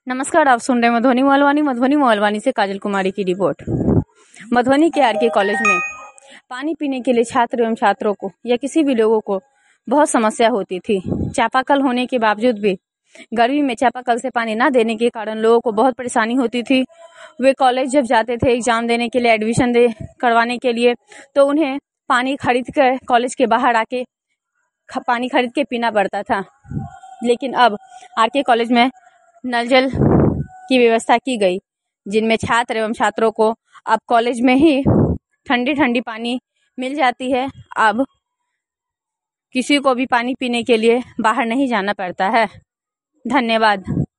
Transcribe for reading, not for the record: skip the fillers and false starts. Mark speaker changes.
Speaker 1: नमस्कार, आप सुन रहे हैं मधुबनी मोहलवानी से काजल कुमारी की रिपोर्ट। मधुबनी के आरके कॉलेज में पानी पीने के लिए छात्र एवं छात्रों को या किसी भी लोगों को बहुत समस्या होती थी। चापाकल होने के बावजूद भी गर्मी में चापाकल से पानी ना देने के कारण लोगों को बहुत परेशानी होती थी। वे कॉलेज जब जाते थे एग्जाम देने के लिए, एडमिशन करवाने के लिए, तो उन्हें पानी खरीद कर कॉलेज के बाहर आके पानी खरीद के पीना पड़ता था। लेकिन अब आरके कॉलेज में नल जल की व्यवस्था की गई, जिनमें छात्र एवं छात्रों को अब कॉलेज में ही ठंडी ठंडी पानी मिल जाती है। अब किसी को भी पानी पीने के लिए बाहर नहीं जाना पड़ता है। धन्यवाद।